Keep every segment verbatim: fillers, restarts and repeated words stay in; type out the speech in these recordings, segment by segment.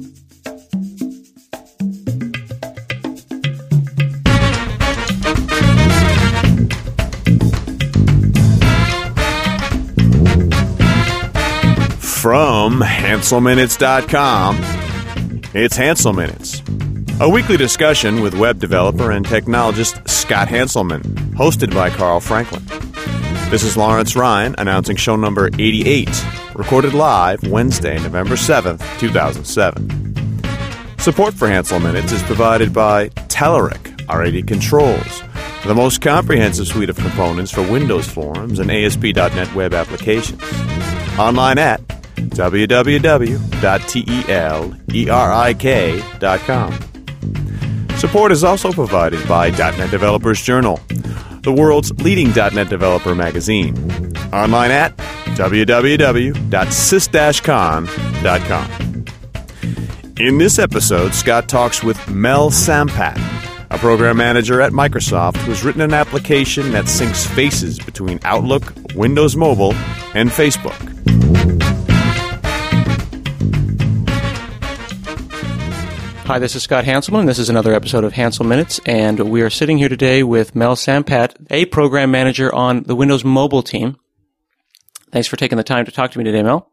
From Hansel Minutes dot com, it's Hansel Minutes, a weekly discussion with web developer and technologist Scott Hanselman, hosted by Carl Franklin. This is Lawrence Ryan announcing show number eighty-eight, recorded live Wednesday, November seventh, two thousand seven. Support for Hansel Minutes is provided by Telerik R eighty Controls, the most comprehensive suite of components for Windows forums and A S P dot net web applications. Online at w w w dot telerik dot com. Support is also provided by .dot net Developers Journal, the world's leading .dot net developer magazine. Online at w w w dot sys dash con dot com. In this episode, Scott talks with Mel Sampat, a program manager at Microsoft who's written an application that syncs faces between Outlook, Windows Mobile, and Facebook. Hi, this is Scott Hanselman. This is another episode of Hansel Minutes, and we are sitting here today with Mel Sampat, a program manager on the Windows Mobile team. Thanks for taking the time to talk to me today, Mel.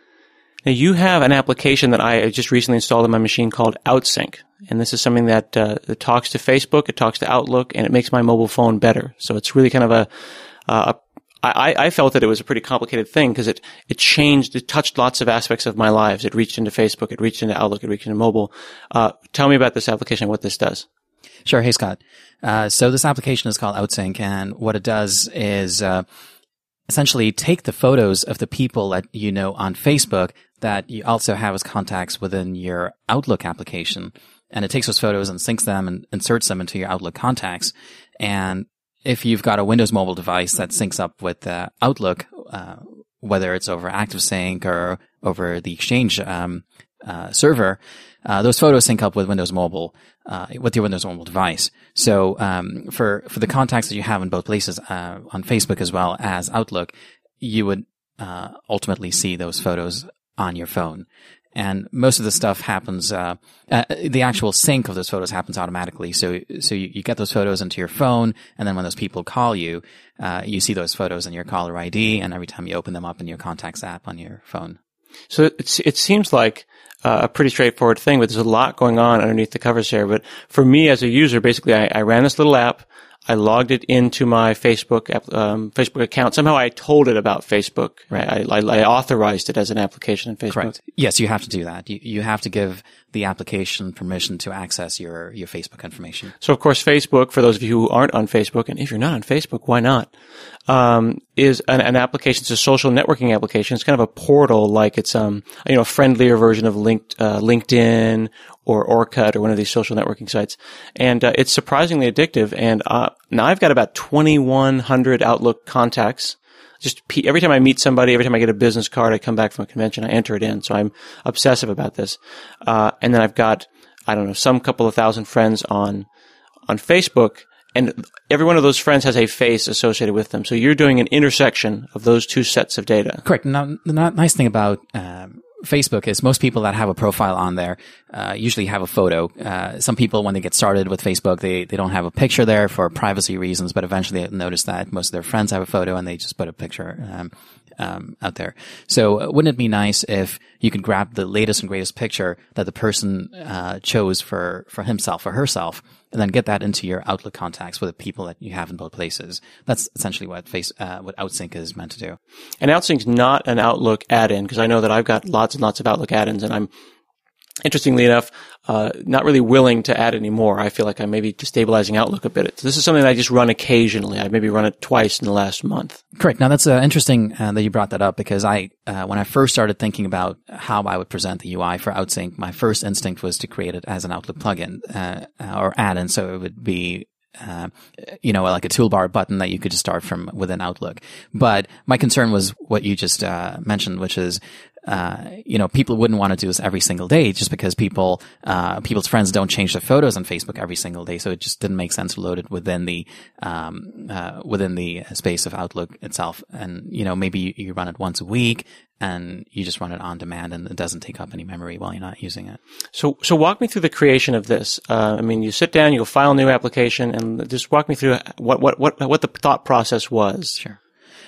Now, you have an application that I just recently installed on my machine called OutSync, and this is something that, uh, that talks to Facebook, it talks to Outlook, and it makes my mobile phone better. So it's really kind of a, uh, a I, I felt that it was a pretty complicated thing because it, it changed, it touched lots of aspects of my lives. It reached into Facebook, it reached into Outlook, it reached into mobile. Uh, tell me about this application and what this does. Sure. Hey, Scott. Uh, so this application is called OutSync, and what it does is, uh, essentially take the photos of the people that you know on Facebook that you also have as contacts within your Outlook application. And it takes those photos and syncs them and inserts them into your Outlook contacts. And if you've got a Windows Mobile device that syncs up with uh, Outlook, uh, whether it's over ActiveSync or over the Exchange um, uh, server, uh, those photos sync up with Windows Mobile, uh, with your Windows Mobile device. So um, for for the contacts that you have in both places, uh, on Facebook as well as Outlook, you would uh, ultimately see those photos on your phone. And most of the stuff happens, uh, uh, the actual sync of those photos happens automatically. So, so you, you get those photos into your phone, and then when those people call you, uh, you see those photos in your caller I D, and every time you open them up in your contacts app on your phone. So it's, it seems like uh, a pretty straightforward thing, but there's a lot going on underneath the covers here. But for me as a user, basically I, I ran this little app. I logged it into my Facebook um, Facebook account. Somehow I told it about Facebook. Right? I, I, I authorized it as an application in Facebook. Correct. Yes, you have to do that. You, you have to give the application permission to access your, your Facebook information. So, of course, Facebook, for those of you who aren't on Facebook, and if you're not on Facebook, why not, um, is an, an application. It's a social networking application. It's kind of a portal, like it's um, you know, a friendlier version of linked, uh, LinkedIn or Orkut or one of these social networking sites. And uh, it's surprisingly addictive. And uh, now I've got about twenty-one hundred Outlook contacts. Just every time I meet somebody, every time I get a business card, I come back from a convention, I enter it in. So I'm obsessive about this. Uh, and then I've got, I don't know, some couple of thousand friends on, on Facebook, and every one of those friends has a face associated with them. So you're doing an intersection of those two sets of data. Correct. Now, the nice thing about, um, Facebook is most people that have a profile on there uh, usually have a photo. Uh, some people, when they get started with Facebook, they, they don't have a picture there for privacy reasons, but eventually they notice that most of their friends have a photo and they just put a picture um, um, out there. So uh, wouldn't it be nice if you could grab the latest and greatest picture that the person uh, chose for, for himself or herself, and then get that into your Outlook contacts with the people that you have in both places? That's essentially what face uh, what OutSync is meant to do. And OutSync's not an Outlook add-in, because I know that I've got lots and lots of Outlook add-ins, and I'm, interestingly enough, uh, not really willing to add any more. I feel like I'm maybe destabilizing Outlook a bit. So this is something that I just run occasionally. I maybe run it twice in the last month. Correct. Now that's uh, interesting uh, that you brought that up, because I, uh, when I first started thinking about how I would present the U I for OutSync, my first instinct was to create it as an Outlook plugin uh, or add-in, so it would be Uh, you know, like a toolbar button that you could just start from within Outlook. But my concern was what you just uh, mentioned, which is uh, you know, people wouldn't want to do this every single day just because people, uh, people's friends don't change their photos on Facebook every single day. So it just didn't make sense to load it within the, um, uh, within the space of Outlook itself. And, you know, maybe you, you run it once a week and you just run it on demand and it doesn't take up any memory while you're not using it. So, so walk me through the creation of this. Uh, I mean, you sit down, you go file a new application, and just walk me through what, what, what, what the thought process was. Sure.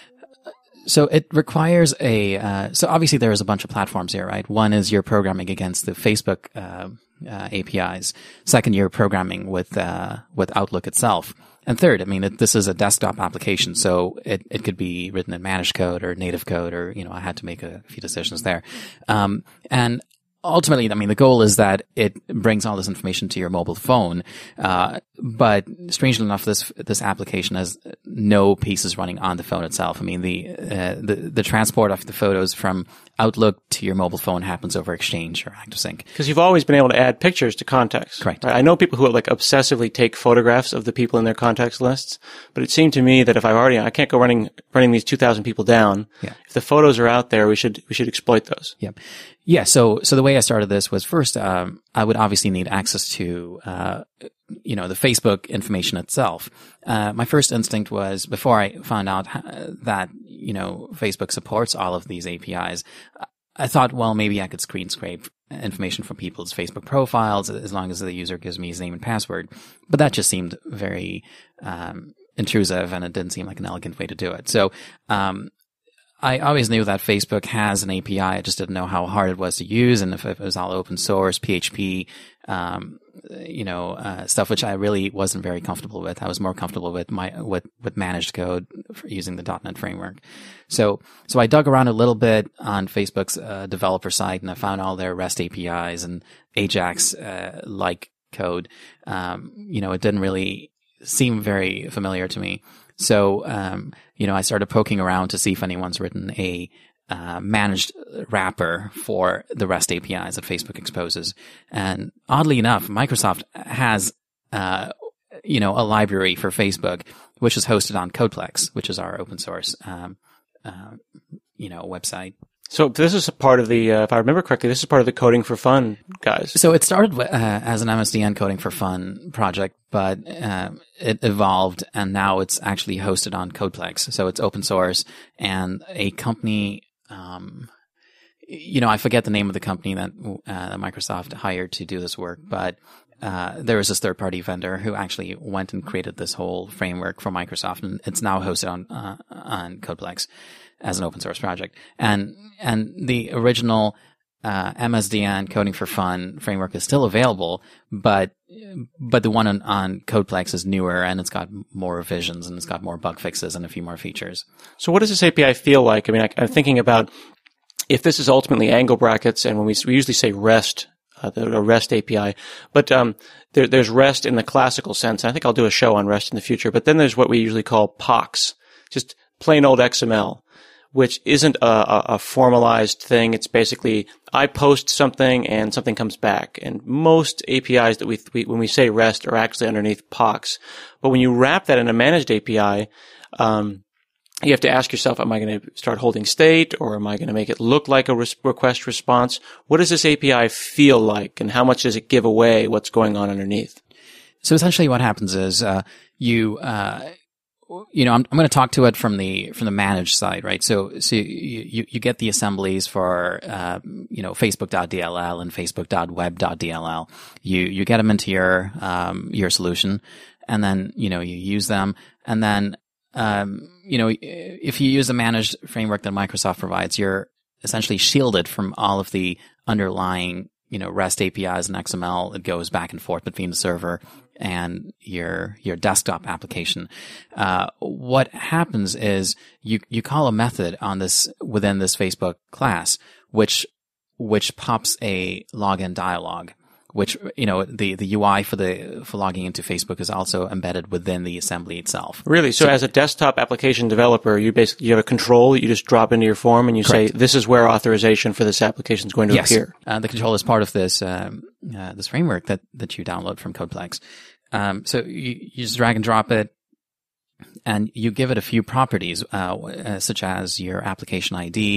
So it requires a, uh, so obviously there is a bunch of platforms here, right? One is you're programming against the Facebook, uh, uh, A P Is. Second, you're programming with, uh, with Outlook itself. And third, I mean, it, this is a desktop application, so it, it could be written in managed code or native code, or, you know, I had to make a few decisions there. Um, and ultimately, I mean, the goal is that it brings all this information to your mobile phone. Uh, but strangely enough, this, this application has no pieces running on the phone itself. I mean, the, uh, the, the transport of the photos from Outlook to your mobile phone happens over Exchange or ActiveSync. Because you've always been able to add pictures to contacts. Correct. Right? I know people who like obsessively take photographs of the people in their contacts lists, but it seemed to me that if I already, I can't go running, running these two thousand people down. Yeah. If the photos are out there, we should, we should exploit those. Yeah. Yeah. So, so the way I started this was first, um, I would obviously need access to, uh, you know, the Facebook information itself. Uh, my first instinct was, before I found out that, you know, Facebook supports all of these A P Is, I thought, well, maybe I could screen scrape information from people's Facebook profiles as long as the user gives me his name and password. But that just seemed very, um, intrusive, and it didn't seem like an elegant way to do it. So, um, I always knew that Facebook has an A P I. I just didn't know how hard it was to use, and if it was all open source, P H P, um, you know, uh, stuff which I really wasn't very comfortable with. I was more comfortable with my with with managed code for using the dot net framework. So, so I dug around a little bit on Facebook's uh, developer site, and I found all their REST A P Is and Ajax uh, like code. Um, you know, it didn't really seem very familiar to me. So, um, you know, I started poking around to see if anyone's written a uh, managed wrapper for the REST A P Is that Facebook exposes. And oddly enough, Microsoft has, uh, you know, a library for Facebook, which is hosted on Codeplex, which is our open source, um, uh, you know, website. So this is a part of the, uh, if I remember correctly, this is part of the Coding for Fun guys. So it started uh, as an M S D N Coding for Fun project, but uh, it evolved, and now it's actually hosted on Codeplex. So it's open source, and a company, um, you know, I forget the name of the company that uh, Microsoft hired to do this work, but uh, there was this third-party vendor who actually went and created this whole framework for Microsoft, and it's now hosted on uh, on Codeplex as an open source project. And, and the original, uh, M S D N Coding for Fun framework is still available, but, but the one on, on Codeplex is newer, and it's got more revisions, and it's got more bug fixes and a few more features. So what does this A P I feel like? I mean, I, I'm thinking about if this is ultimately angle brackets, and when we, we usually say REST, uh, the REST A P I, but, um, there, there's REST in the classical sense. I think I'll do a show on REST in the future, but then there's what we usually call P O Cs, just plain old X M L, which isn't a, a, a formalized thing. It's basically, I post something and something comes back. And most A P Is that we, we when we say REST, are actually underneath P O Cs. But when you wrap that in a managed A P I, um, you have to ask yourself, am I going to start holding state, or am I going to make it look like a res- request response? What does this A P I feel like, and how much does it give away what's going on underneath? So essentially what happens is, uh, you, uh, you know, I'm, I'm going to talk to it from the, from the managed side, right? So, so you, you, you get the assemblies for, uh, you know, Facebook.dll and Facebook.web.dll. You, you get them into your, um, your solution, and then, you know, you use them. And then, um, you know, if you use a managed framework that Microsoft provides, you're essentially shielded from all of the underlying, you know, REST A P Is and X M L. It goes back and forth between the server and your, your desktop application. Uh, what happens is you, you call a method on this, within this Facebook class, which, which pops a login dialog, which, you know, the, the U I for the, for logging into Facebook is also embedded within the assembly itself. Really? So, so as a desktop application developer, you basically, you have a control that you just drop into your form, and you Correct. Say, this is where authorization for this application is going to yes. appear. Uh, the control is part of this, um, uh, this framework that, that you download from Codeplex. Um, so you, you just drag and drop it, and you give it a few properties, uh, uh, such as your application I D,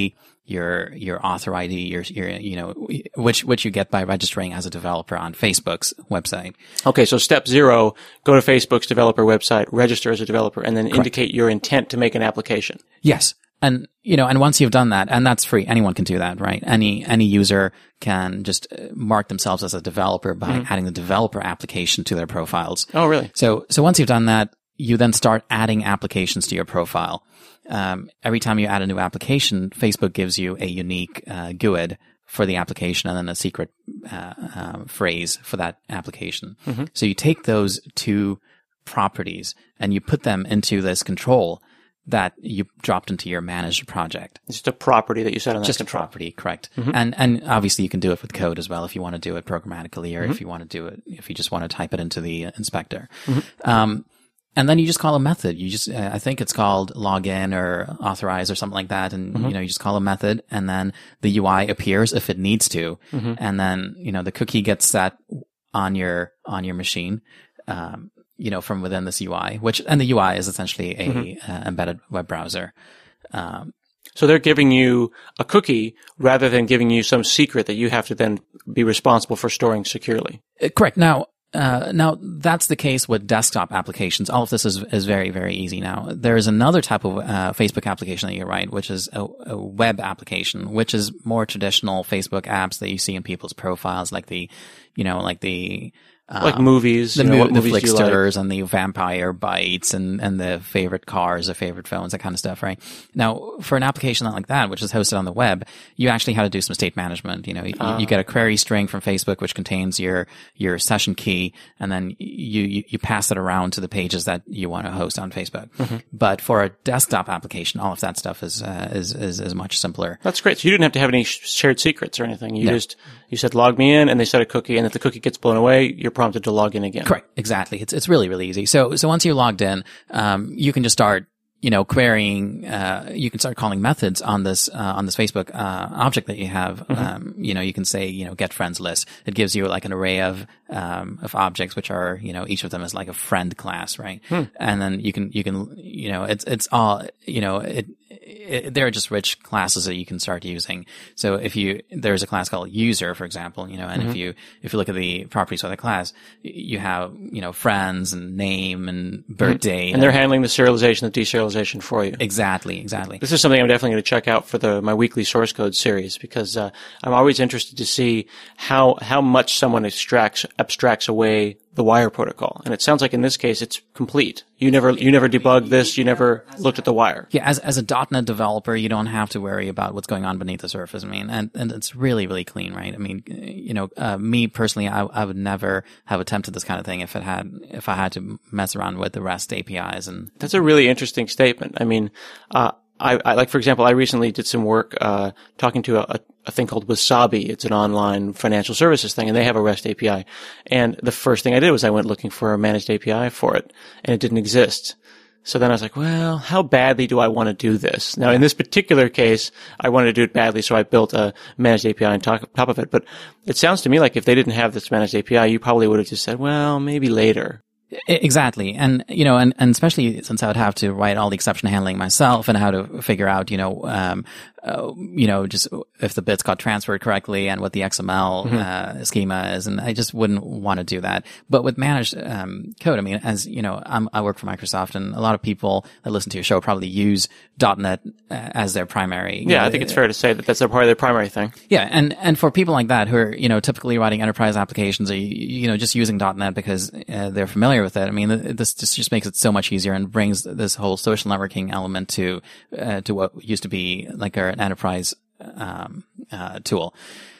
your your author I D, your your you know which which you get by registering as a developer on Facebook's website. Okay, so step zero: go to Facebook's developer website, register as a developer, and then Correct. Indicate your intent to make an application. Yes. And, you know, and once you've done that, and that's free, anyone can do that, right? Any, any user can just mark themselves as a developer by mm-hmm. adding the developer application to their profiles. Oh, really? So, so once you've done that, you then start adding applications to your profile. Um, every time you add a new application, Facebook gives you a unique, uh, G U I D for the application and then a secret, uh, uh phrase for that application. Mm-hmm. So you take those two properties and you put them into this control that you dropped into your managed project. It's just a property that you set on that Just control. a property, correct. Mm-hmm. And and obviously you can do it with code as well if you want to do it programmatically or mm-hmm. if you want to do it, if you just want to type it into the inspector. Mm-hmm. Um, and then you just call a method. You just, uh, I think it's called login or authorize or something like that. And, mm-hmm. you know, you just call a method and then the U I appears if it needs to. Mm-hmm. And then, you know, the cookie gets set on your, on your machine. Um, you know, from within this U I, which, and the U I is essentially a mm-hmm. uh, embedded web browser. Um, so they're giving you a cookie rather than giving you some secret that you have to then be responsible for storing securely. Uh, correct. Now, uh, now that's the case with desktop applications. All of this is, is very, very easy now. There is another type of, uh, Facebook application that you write, which is a, a web application, which is more traditional Facebook apps that you see in people's profiles, like the, you know, like the, Like um, movies, the, you know, mo- what the movies Flicksters like? And the Vampire Bites and, and the favorite cars, the favorite phones, that kind of stuff, right? Now, for an application like that, which is hosted on the web, you actually have to do some state management. You know, you, uh. you get a query string from Facebook, which contains your, your session key, and then you, you, you pass it around to the pages that you want to host on Facebook. Mm-hmm. But for a desktop application, all of that stuff is, uh, is, is, is much simpler. That's great. So you didn't have to have any shared secrets or anything. You no. just, you said log me in and they set a cookie, and if the cookie gets blown away, you're prompted to log in again. Correct. Exactly. It's, it's really, really easy. So, so once you're logged in, um, you can just start, you know, querying, uh, you can start calling methods on this, uh, on this Facebook, uh, object that you have. Mm-hmm. Um, you know, you can say, you know, get friends list. It gives you like an array of, um, of objects, which are, you know, each of them is like a friend class, right? Hmm. And then you can, you can, you know, it's, it's all, you know, it, it, they're just rich classes that you can start using. So if you, there's a class called user, for example, you know, and mm-hmm. if you, if you look at the properties of the class, you have, you know, friends and name and birthday. Mm-hmm. And they're handling the serialization, the deserialization for you. Exactly, exactly. This is something I'm definitely going to check out for the, my weekly source code series, because, uh, I'm always interested to see how, how much someone extracts, abstracts away the wire protocol. And it sounds like in this case, it's complete. You never, you never debugged this. You never looked at the wire. Yeah. As, as a .dot net developer, you don't have to worry about what's going on beneath the surface. I mean, and, and it's really, really clean, right? I mean, you know, uh, me personally, I, I would never have attempted this kind of thing if it had, if I had to mess around with the REST A P Is. And that's a really interesting statement. I mean, uh, I, I like, for example, I recently did some work, uh, talking to a, a thing called Wasabi. It's an online financial services thing, and they have a REST A P I. And the first thing I did was I went looking for a managed A P I for it, and it didn't exist. So then I was like, well, how badly do I want to do this? Now, in this particular case, I wanted to do it badly, so I built a managed A P I on top, top of it. But it sounds to me like if they didn't have this managed A P I, you probably would have just said, well, maybe later. Exactly. And, you know, and, and especially since I would have to write all the exception handling myself and how to figure out, you know, um, uh, you know, just if the bits got transferred correctly and what the X M L, mm-hmm. uh, schema is. And I just wouldn't want to do that. But with managed, um, code, I mean, as, you know, I'm, I work for Microsoft, and a lot of people that listen to your show probably use .dot net as their primary. Yeah, know, I think it's fair to say that that's a part of their primary thing. Yeah. And, and for people like that who are, you know, typically writing enterprise applications or, you know, just using .dot net because uh, they're familiar with it. I mean, this just, just makes it so much easier and brings this whole social networking element to, uh, to what used to be like our, an enterprise, um, uh, tool.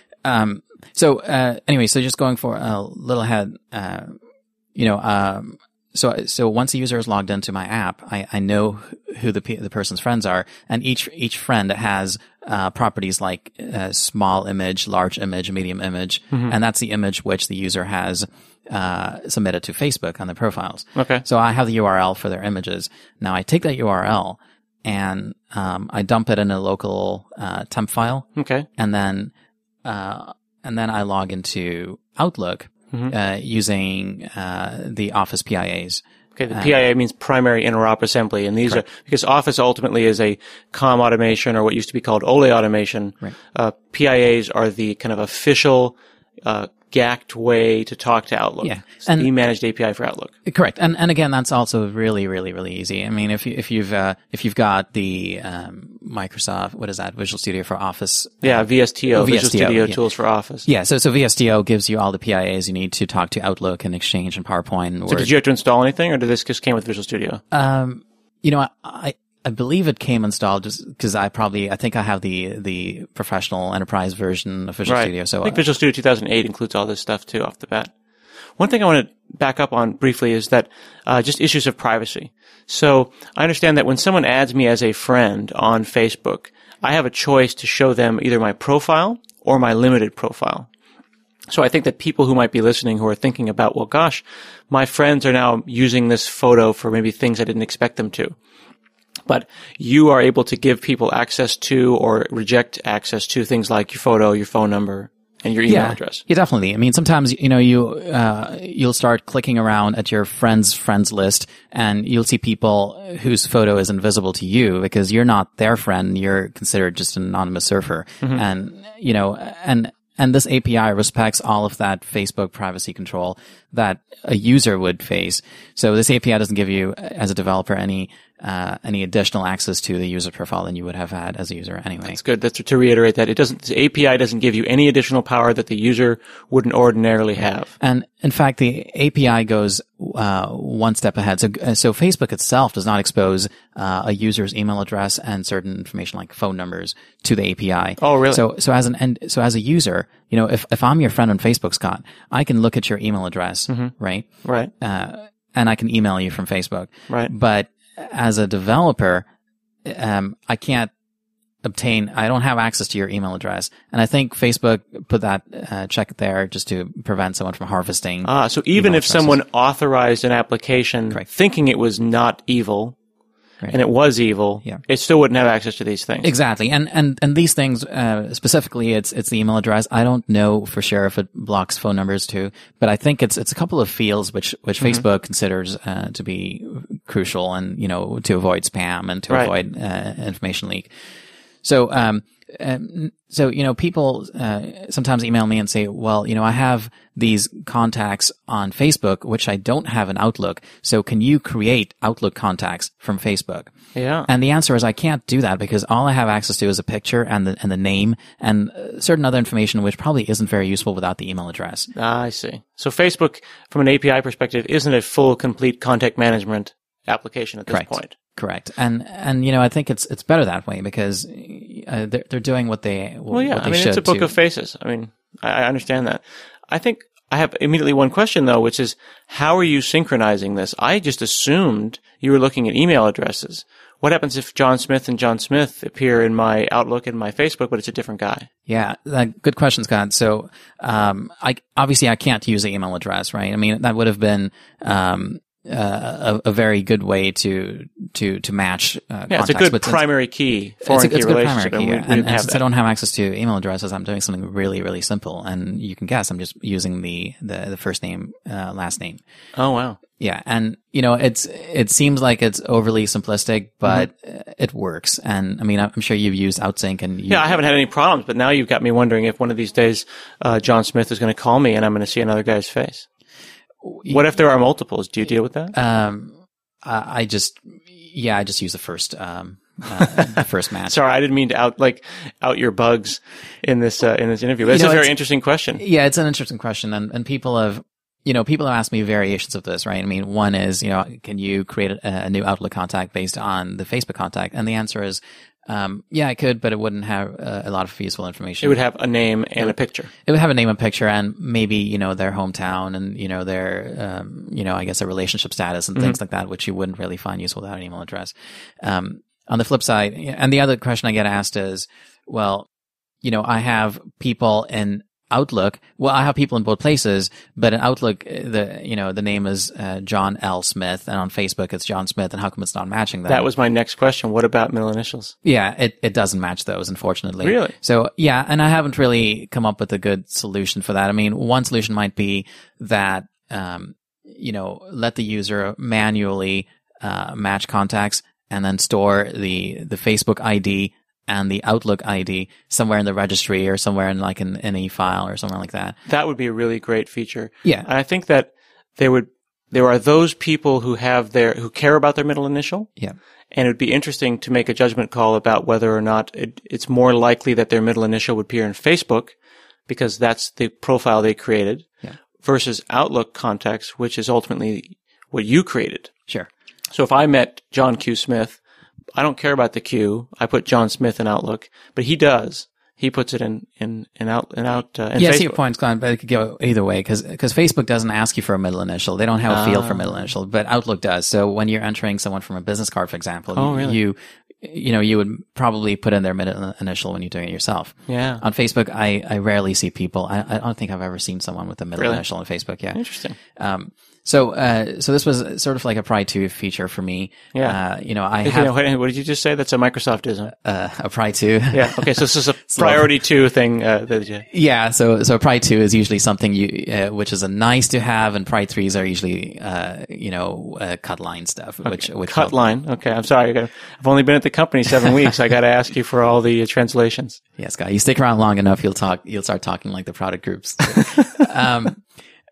Um, so, uh, anyway, so just going for a little ahead, uh, you know, um, so, so once a user is logged into my app, I, I know who the, the person's friends are, and each, each friend has, uh, properties like, uh, small image, large image, medium image, mm-hmm. and that's the image which the user has, uh, submitted to Facebook on their profiles. Okay. So I have the U R L for their images. Now I take that U R L and, um, I dump it in a local, uh, temp file. Okay. And then, uh, and then I log into Outlook, mm-hmm. uh, using, uh, the Office P I As. Okay, the P I A means primary interop assembly, and these Correct. are, because Office ultimately is a comm automation, or what used to be called O L E automation. Right. Uh, P I As are the kind of official, uh, G A C T way to talk to Outlook. Yeah. And the managed A P I for Outlook. Correct. And, and again, that's also really, really, really easy. I mean, if you, if you've, uh, if you've got the, um, Microsoft, what is that? Visual Studio for Office. Yeah, V S T O, oh, Visual V S T O, Studio yeah. Tools for Office. Yeah. So, so V S T O gives you all the P I As you need to talk to Outlook and Exchange and PowerPoint and Word. So did you have to install anything, or did this just came with Visual Studio? Um, you know, I, I, I believe it came installed just because I probably, I think I have the, the professional enterprise version of Visual right. Studio. So I think Visual Studio two thousand eight includes all this stuff too off the bat. One thing I want to back up on briefly is that, uh, just issues of privacy. So I understand that when someone adds me as a friend on Facebook, I have a choice to show them either my profile or my limited profile. So I think that people who might be listening who are thinking about, well, gosh, my friends are now using this photo for maybe things I didn't expect them to. But you are able to give people access to or reject access to things like your photo, your phone number, and your email yeah, address. Yeah, definitely. I mean, sometimes, you know, you, uh, you'll start clicking around at your friends' friends list and you'll see people whose photo is invisible to you because you're not their friend. You're considered just an anonymous surfer. Mm-hmm. And, you know, and, and this A P I respects all of that Facebook privacy control that a user would face. So this A P I doesn't give you, as a developer, any uh any additional access to the user profile than you would have had as a user anyway. That's good. That's to reiterate that it doesn't. The A P I doesn't give you any additional power that the user wouldn't ordinarily have. And in fact, the A P I goes uh one step ahead. So so Facebook itself does not expose uh a user's email address and certain information like phone numbers to the A P I. Oh, really? So so as an and so as a user, you know, if if I'm your friend on Facebook, Scott, I can look at your email address, mm-hmm. right? Right. Uh, and I can email you from Facebook. Right. But as a developer, um, I can't obtain, I don't have access to your email address. And I think Facebook put that uh, check there just to prevent someone from harvesting. Ah, so even if addresses. someone authorized an application Correct. thinking it was not evil, Right. and it was evil, yeah. it still wouldn't have access to these things. Exactly. And, and, and these things, uh, specifically, it's, it's the email address. I don't know for sure if it blocks phone numbers too, but I think it's, it's a couple of fields which, which mm-hmm. Facebook considers, uh, to be crucial and, you know, to avoid spam and to right. avoid, uh, information leak. So, um, Um, so, you know, people, uh, sometimes email me and say, well, you know, I have these contacts on Facebook, which I don't have in Outlook. So can you create Outlook contacts from Facebook? Yeah. And the answer is I can't do that because all I have access to is a picture and the, and the name and certain other information, which probably isn't very useful without the email address. Ah, I see. So Facebook, from an A P I perspective, isn't a full, complete contact management application at this Correct. point. Correct. And, and, you know, I think it's, it's better that way because, uh, they're, they're doing what they, well, yeah, what they I mean, should it's a book to. of faces. I mean, I, I understand that. I think I have immediately one question though, which is, how are you synchronizing this? I just assumed you were looking at email addresses. What happens if John Smith and John Smith appear in my Outlook and my Facebook, but it's a different guy? Yeah, that, good question, Scott. So, um, I, obviously I can't use the email address, right? I mean, that would have been, um, Uh, a, a very good way to to to match uh, yeah, contacts. it's a good but primary key, it's foreign a, key it's a good relationship. primary key, And, yeah. we, we and, and since that. I don't have access to email addresses, I'm doing something really, really simple. And you can guess, I'm just using the the, the first name, uh, last name. Oh wow! Yeah, and you know, it's it seems like it's overly simplistic, but mm-hmm. it works. And I mean, I'm sure you've used Outsync, and you, yeah, I haven't had any problems. But now you've got me wondering if one of these days uh, John Smith is going to call me and I'm going to see another guy's face. What if there are multiples? Do you deal with that? Um, I just, yeah, I just use the first, um, uh, the first match. Sorry, I didn't mean to out like out your bugs in this uh, in this interview. But it's you know, a very interesting question. Yeah, it's an interesting question, and and people have, you know, people have asked me variations of this, right? I mean, one is, you know, can you create a, a new Outlook contact based on the Facebook contact? And the answer is, um, yeah, I could, but it wouldn't have uh, a lot of useful information. It would have a name and a picture. It would have a name and picture and maybe, you know, their hometown and, you know, their, um, you know, I guess a relationship status and mm-hmm. things like that, which you wouldn't really find useful without an email address. Um, on the flip side, and the other question I get asked is, well, you know, I have people in Outlook. Well, I have people in both places, but in Outlook, the, you know, the name is uh, John L. Smith, and on Facebook it's John Smith, and how come it's not matching that? That was my next question. What about middle initials? Yeah, it, it doesn't match those, unfortunately. Really? So, yeah, and I haven't really come up with a good solution for that. I mean, one solution might be that, um, you know, let the user manually uh, match contacts and then store the the Facebook I D and the Outlook I D somewhere in the registry or somewhere in like an any file or somewhere like that. That would be a really great feature. Yeah. And I think that there would there are those people who have their who care about their middle initial. Yeah. And it would be interesting to make a judgment call about whether or not it, it's more likely that their middle initial would appear in Facebook because that's the profile they created yeah. versus Outlook contacts, which is ultimately what you created. Sure. So if I met John Q. Smith, I don't care about the Q. I put John Smith in Outlook, but he does. He puts it in, in, in out, in out, uh, in yeah, Facebook. I see your point, Glenn, but it could go either way because, because Facebook doesn't ask you for a middle initial. They don't have a Ah. field for middle initial, but Outlook does. So when you're entering someone from a business card, for example, Oh, really? you, you know, you would probably put in their middle initial when you're doing it yourself. Yeah. On Facebook, I, I rarely see people. I, I don't think I've ever seen someone with a middle Really? initial on Facebook. Yeah. Interesting. Um, so, uh, so this was sort of like a Pride two feature for me. Yeah. Uh, you know, I Hey, have, you know, wait, what did you just say? That's a Microsoftism. uh, a Pride two. Yeah. Okay. So this is a priority two thing, uh, that you, Yeah, so so Pride two is usually something you, uh, which is a nice to have, and Pride threes are usually, uh, you know, uh, cut line stuff. Which, which cut line. Okay. I'm sorry. I gotta, I've only been at the company seven weeks. I got to ask you for all the uh, translations. Yes, guy, you stick around long enough, you'll talk. You'll start talking like the product groups. um,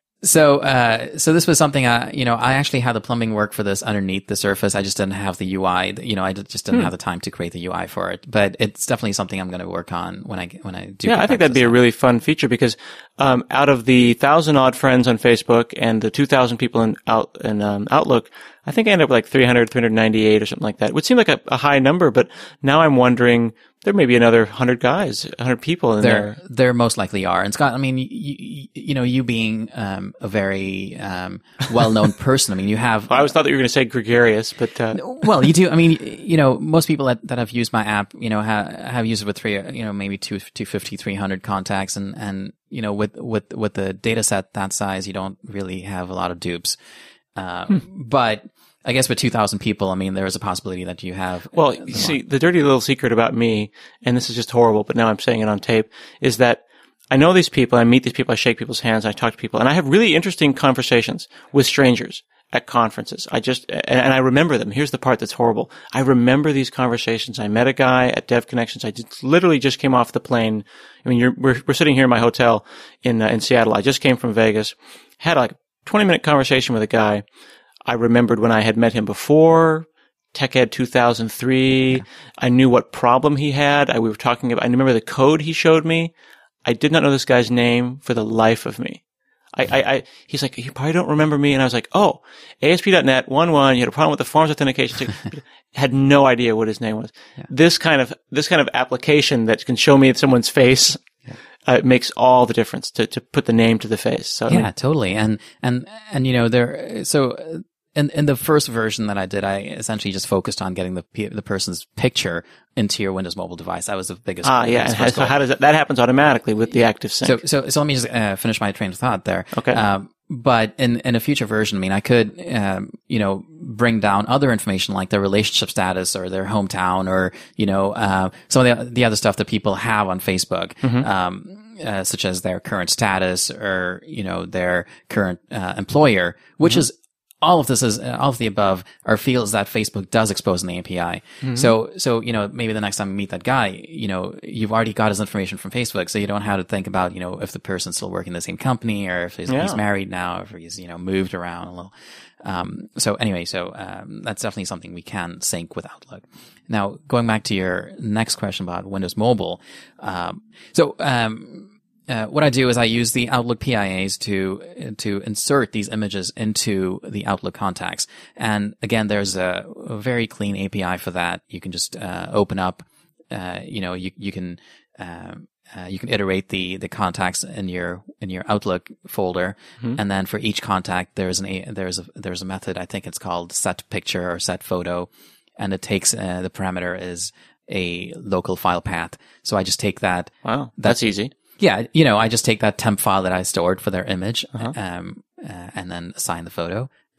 so uh, so this was something. I, you know, I actually had the plumbing work for this underneath the surface. I just didn't have the U I. You know, I just didn't Hmm. have the time to create the U I for it. But it's definitely something I'm going to work on when I when I do. Yeah, get I think back to that'd be a this. really fun feature because um, out of the thousand odd friends on Facebook and the two thousand people in out in um, Outlook, I think I ended up like three hundred, three ninety-eight or something like that. It would seem like a, a high number, but now I'm wondering there may be another one hundred guys, one hundred people in There, there. there most likely are. And Scott, I mean, you, you, you know, you being um, a very um, well-known person, I mean, you have. Well, I always thought that you were going to say gregarious, but uh, Well, you do. I mean, you know, most people that, that have used my app, you know, have, have used it with three, you know, maybe two, two fifty, three hundred contacts. And, and, you know, with, with, with the data set that size, you don't really have a lot of dupes. Uh, Hmm. But I guess with two thousand people, I mean, there is a possibility that you have. well, you see, the dirty little secret about me, and this is just horrible, but now I'm saying it on tape, is that I know these people, I meet these people, I shake people's hands, I talk to people, and I have really interesting conversations with strangers at conferences. I just, and, and I remember them. Here's the part that's horrible. I remember these conversations. I met a guy at Dev Connections. I just, literally just came off the plane. I mean, you're, we're, we're sitting here in my hotel in, uh, in Seattle. I just came from Vegas, had like a twenty minute conversation with a guy. I remembered when I had met him before, TechEd two thousand three. Yeah. I knew what problem he had. I, we were talking about, I remember the code he showed me. I did not know this guy's name for the life of me. I, I, I, he's like, you probably don't remember me. And I was like, oh, A S P dot net, one one, you had a problem with the forms authentication. Had no idea what his name was. Yeah. This kind of, this kind of application that can show me someone's face, yeah. uh, makes all the difference to, to put the name to the face. So, yeah, I mean, totally. And, and, and, you know, there, so, In, in the first version that I did, I essentially just focused on getting the the person's picture into your Windows mobile device. That was the biggest. Ah, yeah. biggest And so how does that, that happens automatically with the Active Sync? So, so, so let me just uh, finish my train of thought there. Okay. Um, but in, in a future version, I mean, I could, um, you know, bring down other information like their relationship status or their hometown or, you know, uh, some of the, the other stuff that people have on Facebook. Mm-hmm. Um, uh, such as their current status or, you know, their current, uh, employer, which mm-hmm. is, all of this is, uh, all of the above are fields that Facebook does expose in the A P I. Mm-hmm. So, so, you know, maybe the next time you meet that guy, you know, you've already got his information from Facebook. So you don't have to think about, you know, if the person's still working in the same company or if he's, yeah. he's married now, or if he's, you know, moved around a little. Um, so anyway, so, um, that's definitely something we can sync with Outlook. Now, going back to your next question about Windows Mobile. Um, so, um, Uh, what I do is I use the Outlook P I As to to insert these images into the Outlook contacts. And again, there's a, a very clean A P I for that. You can just uh, open up. Uh, you know, you you can uh, uh, you can iterate the the contacts in your in your Outlook folder, mm-hmm. and then for each contact, there's an a, there's a there's a method. I think it's called set picture or set photo, and it takes uh, the parameter is a local file path. So I just take that. Wow, that's easy. Yeah, you know, I just take that temp file that I stored for their image, uh-huh. um, uh, and then assign the photo,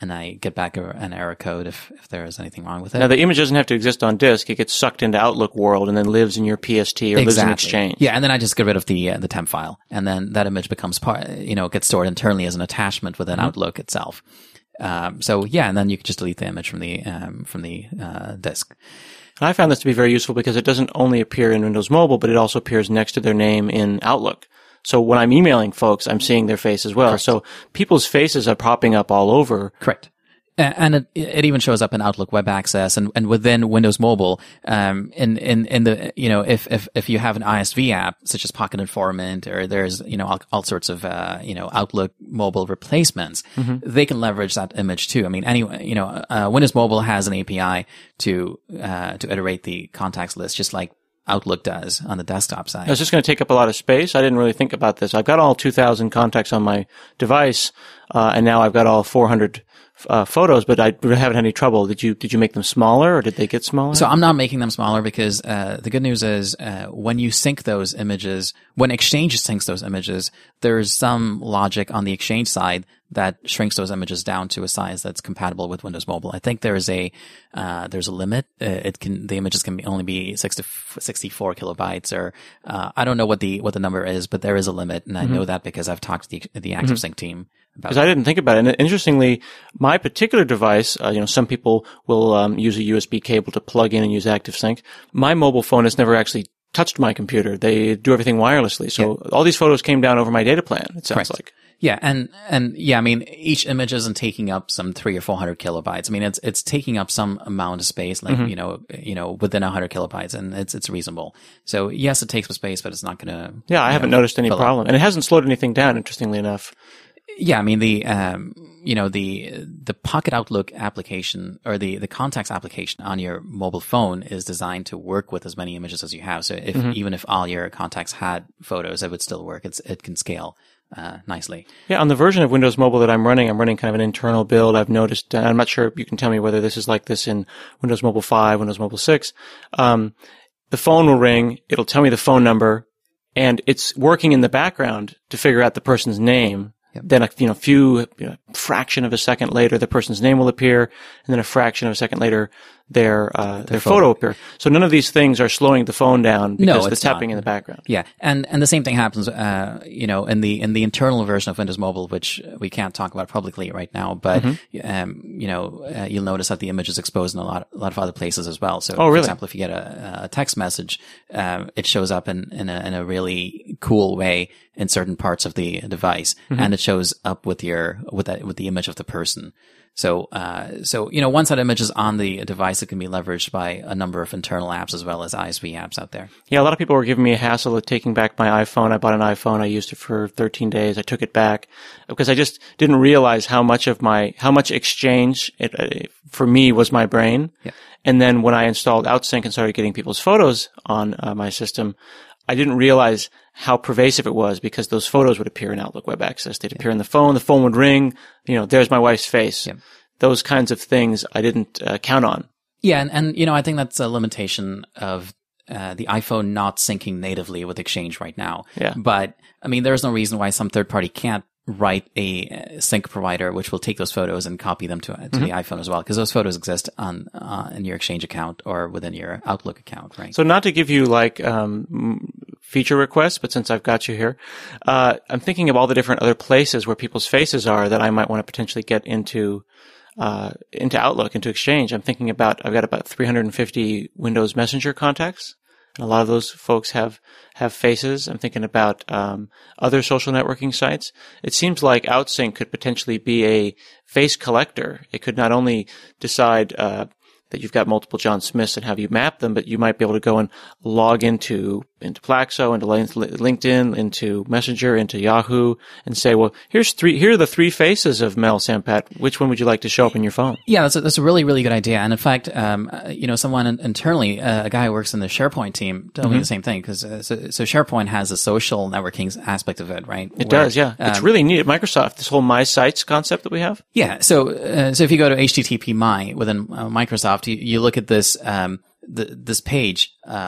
and I get back a, an error code if, if there is anything wrong with it. Now, the image doesn't have to exist on disk. It gets sucked into Outlook world and then lives in your P S T or exactly. lives in Exchange. Yeah, and then I just get rid of the uh, the temp file, and then that image becomes part, you know, gets stored internally as an attachment within mm-hmm. Outlook itself. Um, so yeah, and then you can just delete the image from the um, from the uh, disk. I found this to be very useful because it doesn't only appear in Windows Mobile, but it also appears next to their name in Outlook. So when I'm emailing folks, I'm seeing their face as well. Correct. So people's faces are popping up all over. Correct. And it, it even shows up in Outlook Web Access and, and within Windows Mobile. Um, in, in, in the, you know, if, if, if you have an I S V app, such as Pocket Informant, or there's, you know, all, all sorts of, uh, you know, Outlook mobile replacements, mm-hmm. they can leverage that image too. I mean, anyway, you know, uh, Windows Mobile has an A P I to, uh, to iterate the contacts list, just like Outlook does on the desktop side. It's just going to take up a lot of space. I didn't really think about this. I've got all two thousand contacts on my device, uh, and now I've got all four hundred uh, photos, but I haven't had any trouble. Did you did you make them smaller, or did they get smaller? So I'm not making them smaller because uh, the good news is uh, when you sync those images, when Exchange syncs those images, there's some logic on the Exchange side that shrinks those images down to a size that's compatible with Windows Mobile. I think there's a uh, there's a limit. Uh, it can the images can be, only be sixty-four kilobytes, or uh, I don't know what the what the number is, but there is a limit, and I mm-hmm. know that because I've talked to the, the ActiveSync mm-hmm. team about. Because I didn't think about it. And interestingly, my particular device, uh, you know, some people will um, use a U S B cable to plug in and use ActiveSync. My mobile phone has never actually touched my computer. They do everything wirelessly. So yeah. all these photos came down over my data plan. It sounds Correct. like. Yeah, and and yeah, I mean, each image isn't taking up some three or four hundred kilobytes. I mean, it's it's taking up some amount of space, like mm-hmm. you know, you know, within a hundred kilobytes, and it's it's reasonable. So yes, it takes some space, but it's not going to. Yeah, I haven't know, noticed any problem, up. And it hasn't slowed anything down. Interestingly enough. Yeah, I mean the um, you know the the Pocket Outlook application or the the Contacts application on your mobile phone is designed to work with as many images as you have. So if mm-hmm. even if all your contacts had photos, it would still work. It's it can scale. Uh, nicely. Yeah, on the version of Windows Mobile that I'm running, I'm running kind of an internal build. I've noticed, and I'm not sure if you can tell me whether this is like this in Windows Mobile five, Windows Mobile six. Um, the phone will ring, it'll tell me the phone number, and it's working in the background to figure out the person's name. Yep. Then a you know few you know, fraction of a second later, the person's name will appear, and then a fraction of a second later, their uh, their, their photo. photo appear. So none of these things are slowing the phone down because no, it's happening in the background. Yeah, and and the same thing happens, uh, you know, in the in the internal version of Windows Mobile, which we can't talk about publicly right now. But mm-hmm. um, you know, uh, you'll notice that the image is exposed in a lot a lot of other places as well. So, oh, for really? example, if you get a, a text message, uh, it shows up in in a, in a really cool way in certain parts of the device, mm-hmm. and it shows up with your with that with the image of the person. So, uh, so, you know, once that image is on the device, it can be leveraged by a number of internal apps as well as I S V apps out there. Yeah, a lot of people were giving me a hassle of taking back my iPhone. I bought an iPhone. I used it for thirteen days. I took it back because I just didn't realize how much of my, how much Exchange it, uh, for me was my brain. Yeah. And then when I installed OutSync and started getting people's photos on uh, my system, I didn't realize how pervasive it was because those photos would appear in Outlook Web Access. They'd yeah. appear in the phone. The phone would ring. You know, there's my wife's face. Yeah. Those kinds of things I didn't uh, count on. Yeah, and, and, you know, I think that's a limitation of uh, the iPhone not syncing natively with Exchange right now. Yeah. But, I mean, there's no reason why some third party can't write a sync provider which will take those photos and copy them to, to mm-hmm. the iPhone as well, because those photos exist on uh, in your Exchange account or within your Outlook account, right? So not to give you like um, feature requests, but since I've got you here, uh, I'm thinking of all the different other places where people's faces are that I might want to potentially get into uh into Outlook, into Exchange. I'm thinking about, I've got about three hundred fifty Windows Messenger contacts. And a lot of those folks have, have faces. I'm thinking about, um, other social networking sites. It seems like OutSync could potentially be a face collector. It could not only decide, uh, that you've got multiple John Smiths and have you map them, but you might be able to go and log into, into Plaxo, into LinkedIn, into Messenger, into Yahoo, and say, well, here's three, here are the three faces of Mel Sampat. Which one would you like to show up in your phone? Yeah, that's a, that's a really, really good idea. And in fact, um, you know, someone internally, uh, a guy who works in the SharePoint team told mm-hmm. me the same thing, because, uh, so, so SharePoint has a social networking aspect of it, right? It Where, does, yeah. Um, it's really neat at Microsoft, this whole My Sites concept that we have. Yeah. So, uh, so if you go to H T T P My within uh, Microsoft, You, you look at this, um, the, this page, uh,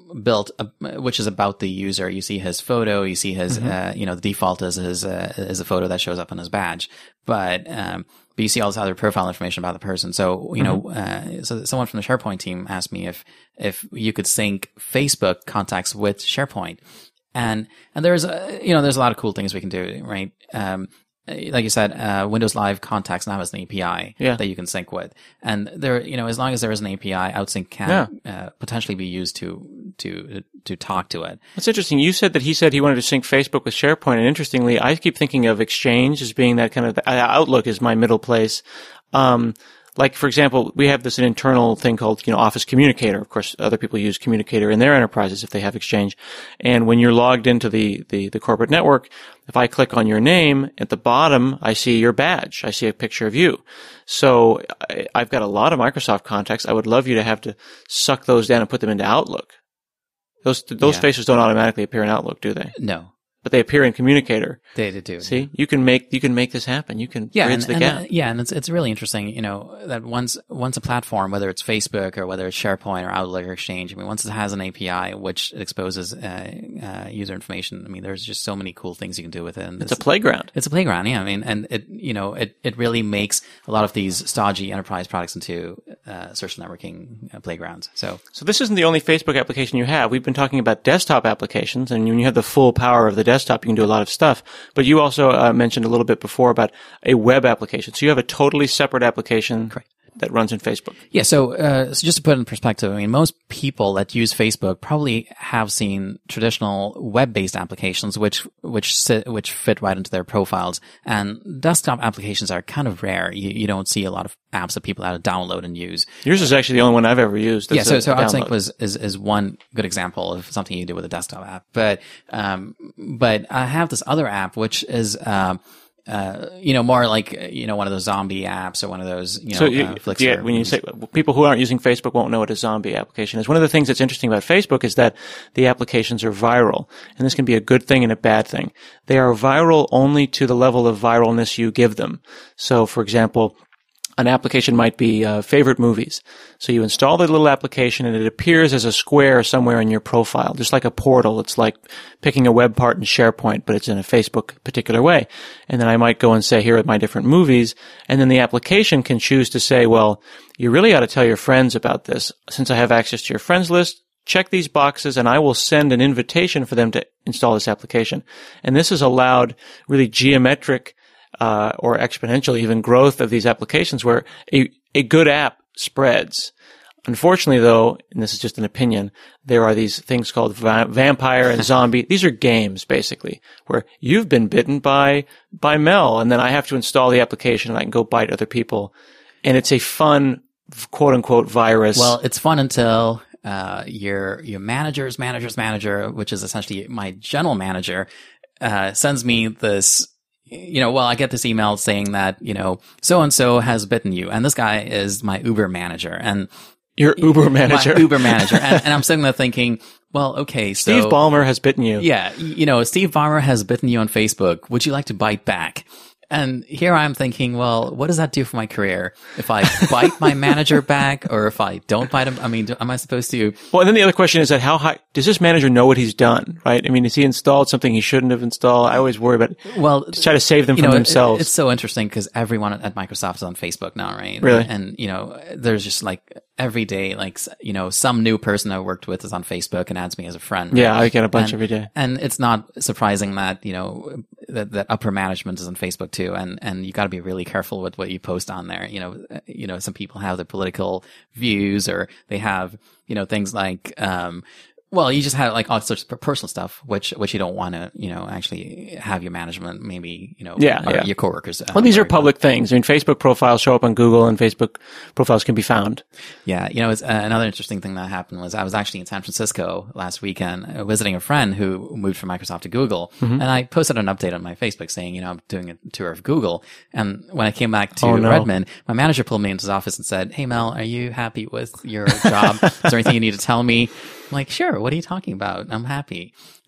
built, uh, which is about the user. You see his photo, you see his, mm-hmm. uh, you know, the default is his, uh, is a photo that shows up on his badge. But, um, but you see all this other profile information about the person. So, you mm-hmm. know, uh, so someone from the SharePoint team asked me if, if you could sync Facebook contacts with SharePoint. And, and there's, a, you know, there's a lot of cool things we can do, right? Um, like you said, uh, Windows Live Contacts now has an A P I yeah. that you can sync with. And there, you know, as long as there is an A P I, OutSync can yeah. uh, potentially be used to, to, to talk to it. That's interesting. You said that he said he wanted to sync Facebook with SharePoint. And interestingly, I keep thinking of Exchange as being that kind of, Outlook is my middle place. Um, Like, for example, we have this an internal thing called, you know, Office Communicator. Of course, other people use Communicator in their enterprises if they have Exchange. And when you're logged into the, the, the corporate network, if I click on your name, at the bottom, I see your badge. I see a picture of you. So I, I've got a lot of Microsoft contacts. I would love you to have to suck those down and put them into Outlook. Those, those yeah. faces don't automatically appear in Outlook, do they? No. But they appear in Communicator. They, they do. See, you can make you can make this happen. You can yeah, bridge and, the and, gap. Uh, yeah, and it's it's really interesting, you know, that once once a platform, whether it's Facebook or whether it's SharePoint or Outlook or Exchange, I mean, once it has an A P I which exposes uh, uh, user information, I mean, there's just so many cool things you can do with it. And it's a playground. It's a playground, yeah. I mean, and it you know it it really makes a lot of these stodgy enterprise products into uh, social networking uh, playgrounds. So so this isn't the only Facebook application you have. We've been talking about desktop applications, and when you have the full power of the desktop, you can do a lot of stuff. But you also uh, mentioned a little bit before about a web application. So you have a totally separate application Correct. that runs in Facebook. Yeah. So, uh, so just to put it in perspective, I mean, most people that use Facebook probably have seen traditional web-based applications, which, which, sit, which fit right into their profiles. And desktop applications are kind of rare. You, you don't see a lot of apps that people have to download and use. Yours is actually the only one I've ever used. Yeah. So, a, so a OutSync was, is, is one good example of something you do with a desktop app. But, um, but I have this other app, which is, um, Uh, you know, more like, you know, one of those zombie apps or one of those, you know, so you, uh, Flixer. Yeah, when you say people who aren't using Facebook won't know what a zombie application is. One of the things that's interesting about Facebook is that the applications are viral. And this can be a good thing and a bad thing. They are viral only to the level of viralness you give them. So, for example, an application might be uh, favorite movies. So you install the little application and it appears as a square somewhere in your profile, just like a portal. It's like picking a web part in SharePoint, but it's in a Facebook particular way. And then I might go and say, here are my different movies. And then the application can choose to say, well, you really ought to tell your friends about this. Since I have access to your friends list, check these boxes and I will send an invitation for them to install this application. And this has allowed really geometric Uh, or exponential even growth of these applications where a, a good app spreads. Unfortunately, though, and this is just an opinion, there are these things called va- vampire and zombie. These are games, basically, where you've been bitten by, by Mel, and then I have to install the application and I can go bite other people. And it's a fun, quote unquote, virus. Well, it's fun until, uh, your, your manager's manager's manager, which is essentially my general manager, uh, sends me this, you know, well, I get this email saying that, you know, so-and-so has bitten you. And this guy is my Uber manager. And your Uber manager, my Uber manager. and, and I'm sitting there thinking, well, okay, so Steve Ballmer has bitten you. Yeah. You know, Steve Ballmer has bitten you on Facebook. Would you like to bite back? And here I'm thinking, well, what does that do for my career? If I bite my manager back or if I don't bite him, I mean, am I supposed to? Well, and then the other question is that how high, does this manager know what he's done, right? I mean, has he installed something he shouldn't have installed? I always worry about it. Well, to try to save them you from know, themselves. It, it's so interesting because everyone at Microsoft is on Facebook now, right? Really? And, you know, there's just like every day, like, you know, some new person I worked with is on Facebook and adds me as a friend. Right? Yeah, I get a bunch and, every day. And it's not surprising that, you know, that, that upper management is on Facebook too. And, and you got to be really careful with what you post on there. You know, you know, some people have their political views or they have, you know, things like, um, well, you just have like all sorts of personal stuff, which, which you don't want to, you know, actually have your management, maybe, you know, yeah, or yeah. your coworkers. Uh, well, these are public things. I mean, Facebook profiles show up on Google and Facebook profiles can be found. Yeah. You know, it's, uh, another interesting thing that happened was I was actually in San Francisco last weekend uh, visiting a friend who moved from Microsoft to Google. Mm-hmm. And I posted an update on my Facebook saying, you know, I'm doing a tour of Google. And when I came back to oh, no. Redmond, my manager pulled me into his office and said, hey, Mel, are you happy with your job? Is there anything you need to tell me? I'm like, sure. What are you talking about? I'm happy.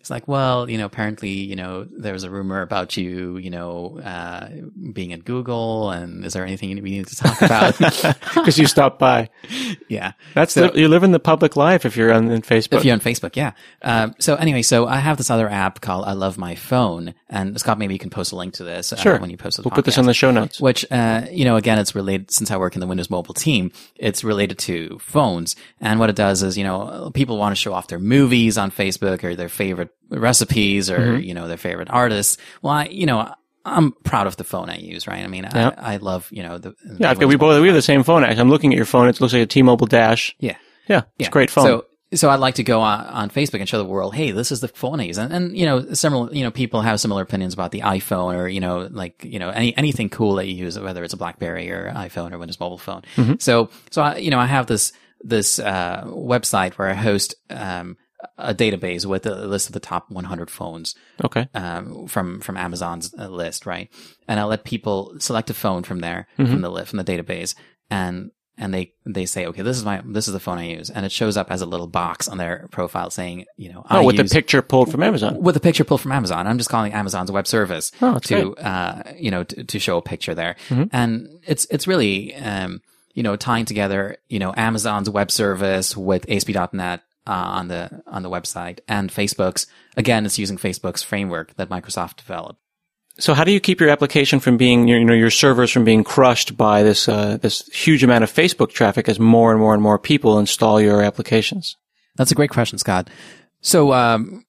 It's like, well, you know, apparently, you know, there was a rumor about you, you know, uh, being at Google, and is there anything we need to talk about? Because you stopped by. Yeah. That's So- the, you live in the public life if you're on in Facebook. If you're on Facebook, yeah. Um, so anyway, so I have this other app called I Love My Phone, and Scott, maybe you can post a link to this uh, Sure. when you post the We'll put this on the show notes. Which, uh, you know, again, it's related, since I work in the Windows Mobile team, it's related to phones. And what it does is, you know, people want to show off their movies on Facebook or their favorite recipes or, Mm-hmm. you know, their favorite artists. Well, I, you know, I'm proud of the phone I use, right? I mean, Yeah. I, I love, you know, the, the Yeah, I've got, Windows we both Mobile we have the same phone. Actually, I'm looking at your phone. It looks like a T-Mobile Dash. Yeah. Yeah, it's Yeah. a great phone. So, so I'd like to go on, on Facebook and show the world, hey, this is the phone I use. And, and, you know, similar, you know, people have similar opinions about the iPhone or, you know, like, you know, any, anything cool that you use, whether it's a BlackBerry or iPhone or Windows Mobile phone. Mm-hmm. So, so I, you know, I have this, this, uh, website where I host, um, a database with a list of the top one hundred phones, okay. um, from, from Amazon's uh, list, right? And I'll let people select a phone from there, Mm-hmm. from the list, from the database. And, and they, they say, okay, this is my, this is the phone I use. And it shows up as a little box on their profile saying, you know, I Oh, with use, the picture pulled from Amazon. with a picture pulled from Amazon. I'm just calling Amazon's web service Oh, that's to, uh, you know, to, to show a picture there. Mm-hmm. And it's, it's really, um, you know, tying together, you know, Amazon's web service with A S P dot net, uh, on the, on the website, and Facebook's, again, it's using Facebook's framework that Microsoft developed. So how do you keep your application from being, you know, your servers from being crushed by this, uh, this huge amount of Facebook traffic as more and more and more people install your applications? That's a great question, Scott. So, um,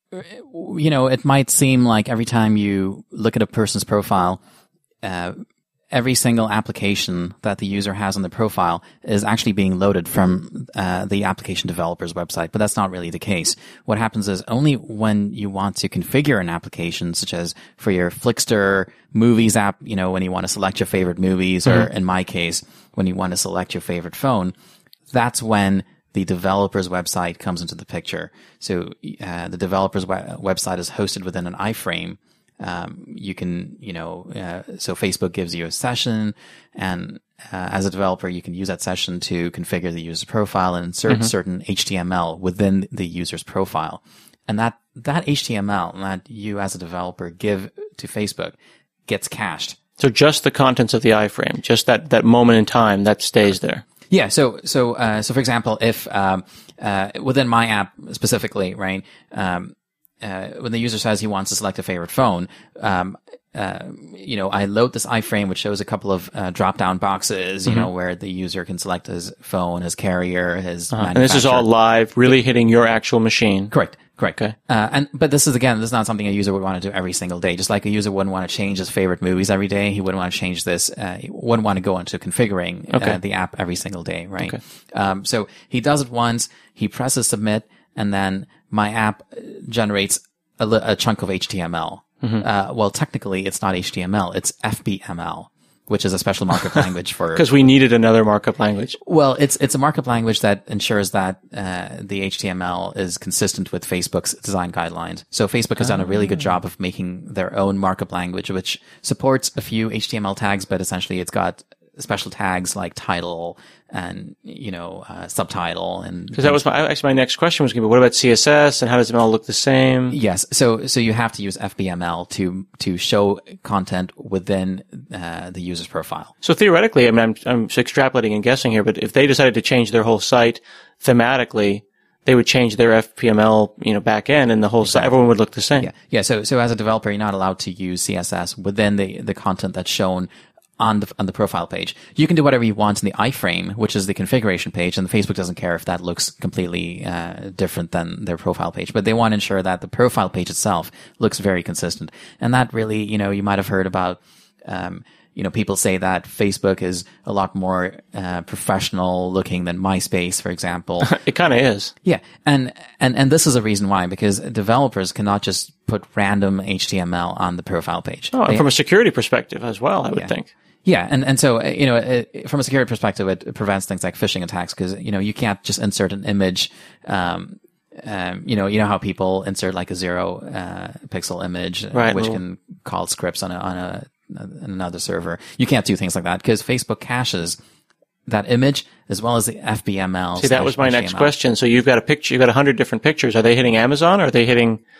you know, it might seem like every time you look at a person's profile, uh, every single application that the user has on the profile is actually being loaded from uh, the application developer's website, but that's not really the case. What happens is only when you want to configure an application, such as for your Flickster movies app, you know, when you want to select your favorite movies, or in my case, when you want to select your favorite phone, that's when the developer's website comes into the picture. So uh, the developer's we- website is hosted within an iframe. Um, you can, you know, uh, so Facebook gives you a session, and uh, as a developer, you can use that session to configure the user's profile and insert Mm-hmm. certain H T M L within the user's profile. And that, that H T M L that you as a developer give to Facebook gets cached. So just the contents of the iframe, just that, that moment in time, that stays there. Yeah. So, so, uh, so for example, if, um, uh, within my app specifically, right, um, uh, when the user says he wants to select a favorite phone, um, uh, you know, I load this iframe, which shows a couple of, uh, drop down boxes, you Mm-hmm. know, where the user can select his phone, his carrier, his Uh-huh. And this is all manufacturer. live, really hitting your actual machine. Correct. Correct. Okay. Uh, and, but this is, again, this is not something a user would want to do every single day. Just like a user wouldn't want to change his favorite movies every day. He wouldn't want to change this, uh, he wouldn't want to go into configuring Okay. uh, the app every single day, right? Okay. Um, so he does it once, he presses submit, and then my app generates a, li- a chunk of H T M L. Mm-hmm. Uh, well, technically it's not H T M L, it's F B M L, which is a special markup language for, Because we needed another markup language. well, it's it's a markup language that ensures that uh, the H T M L is consistent with Facebook's design guidelines. So Facebook has done a really good job of making their own markup language, which supports a few H T M L tags, but essentially it's got special tags like title and, you know, uh, subtitle. And Because that was my, actually my next question was going to be, what about C S S and how does it all look the same? Yes. So, so you have to use F B M L to, to show content within, uh, the user's profile. So theoretically, I mean, I'm, I'm extrapolating and guessing here, but if they decided to change their whole site thematically, they would change their F P M L, you know, back end, and the whole site, everyone would look the same. Yeah. Yeah. So, so as a developer, you're not allowed to use C S S within the, the content that's shown on the, on the profile page. You can do whatever you want in the iframe, which is the configuration page, and the Facebook doesn't care if that looks completely, uh, different than their profile page, but they want to ensure that the profile page itself looks very consistent. And that really, you know, you might have heard about, um, you know, people say that Facebook is a lot more, uh, professional looking than MySpace, for example. It kind of is. Yeah. And, and, and this is a reason why, because developers cannot just put random H T M L on the profile page. Oh, and They- from a security perspective as well, I would Yeah. think. Yeah, and, and so, uh, you know, it, from a security perspective, it, it prevents things like phishing attacks because, you know, you can't just insert an image, um, um, you know, you know how people insert like a zero, uh, pixel image, uh, Right, which well- can call scripts on a, on a, on another server. You can't do things like that because Facebook caches that image as well as the F B M L. See, that was my slash next H T M L. question. So you've got a picture, you've got a hundred different pictures. Are they hitting Amazon or are they hitting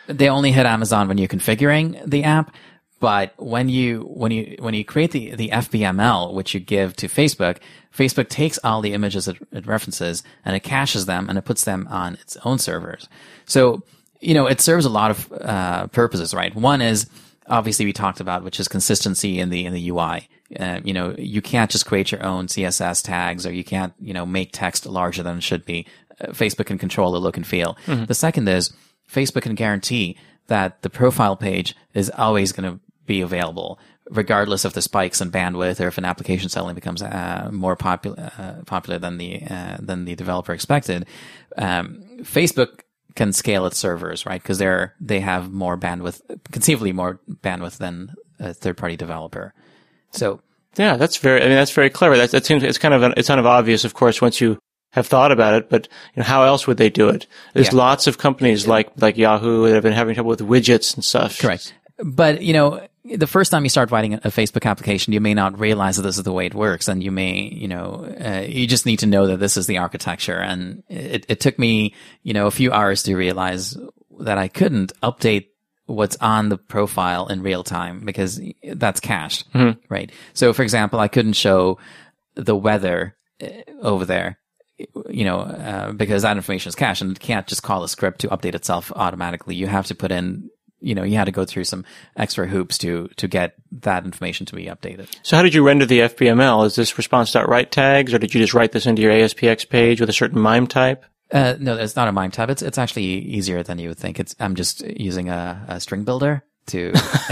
They only hit Amazon when you're configuring the app. But when you when you when you create the the F B M L, which you give to Facebook, Facebook takes all the images it, it references and it caches them and it puts them on its own servers. So you know it serves a lot of uh, purposes, right? One is obviously we talked about, which is consistency in the in the U I. Uh, you know you can't just create your own C S S tags, or you can't you know make text larger than it should be. Uh, Facebook can control the look and feel. Mm-hmm. The second is Facebook can guarantee that the profile page is always going to be available, regardless of the spikes in bandwidth, or if an application suddenly becomes uh, more popular uh, popular than the uh, than the developer expected. Um, Facebook can scale its servers, right? Because they're they have more bandwidth, conceivably more bandwidth than a third party developer. So yeah, that's very. I mean, that's very clever. That, that seems it's kind of it's kind of obvious, of course, once you have thought about it. But you know, how else would they do it? There's yeah. lots of companies like like Yahoo that have been having trouble with widgets and stuff. Correct. But you know, the first time you start writing a Facebook application, you may not realize that this is the way it works, and you may, you know, uh, you just need to know that this is the architecture. And it, it took me, you know, a few hours to realize that I couldn't update what's on the profile in real time because that's cached, mm-hmm. right? So, for example, I couldn't show the weather over there, you know, uh, because that information is cached, and it can't just call a script to update itself automatically. You have to put in, you know, you had to go through some extra hoops to to get that information to be updated. So how did you render the F B M L? Is this response.write tags, or did you just write this into your A S P X page with a certain MIME type? Uh, no, it's not a MIME type. It's it's actually easier than you would think. It's I'm just using a, a string builder to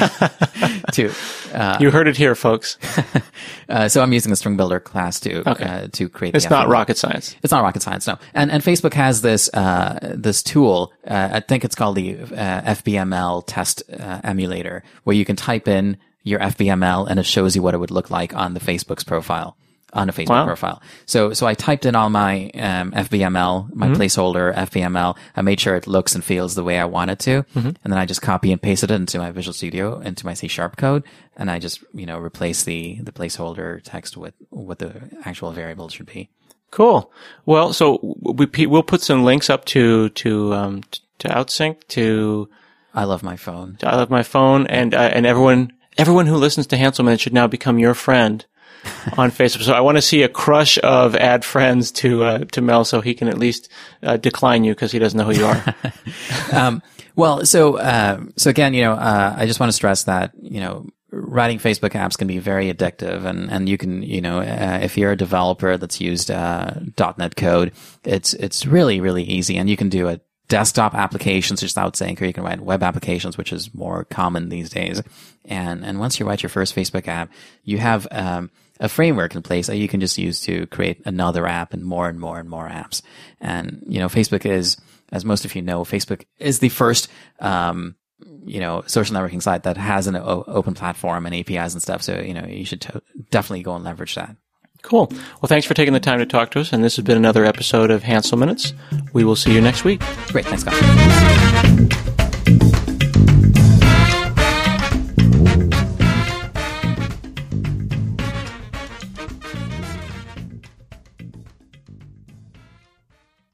to. Uh, you heard it here, folks. uh, so I'm using a string builder class to okay. uh, to create. It's the not F B M L. rocket science. It's not rocket science, no. And and Facebook has this uh this tool. Uh, I think it's called the uh, F B M L test uh, emulator, where you can type in your F B M L and it shows you what it would look like on the Facebook's profile. On a Facebook wow. profile. So, so I typed in all my, um, F B M L, my mm-hmm. placeholder F B M L. I made sure it looks and feels the way I want it to. Mm-hmm. And then I just copy and pasted it into my Visual Studio, into my C Sharp code. And I just, you know, replace the, the placeholder text with what the actual variable should be. Cool. Well, so we, we'll put some links up to, to, um, to OutSync, to I Love My Phone. To I Love My Phone. And, uh, and everyone, everyone who listens to Hanselman should now become your friend on Facebook. So I want to see a crush of add friends to uh, to Mel, so he can at least uh, decline you because he doesn't know who you are. um, well, so uh, so again, you know, uh, I just want to stress that, you know, writing Facebook apps can be very addictive, and and you can, you know, uh, if you're a developer that's used uh, .NET code, it's it's really really easy, and you can do it. Desktop applications, just OutSync, or you can write web applications, which is more common these days. And and once you write your first Facebook app, you have um, a framework in place that you can just use to create another app and more and more and more apps. And you know, Facebook is, as most of you know, Facebook is the first um, you know social networking site that has an o- open platform and A P Is and stuff. So you know, you should to- definitely go and leverage that. Cool. Well, thanks for taking the time to talk to us. And this has been another episode of Hansel Minutes. We will see you next week. Great. Thanks, Scott.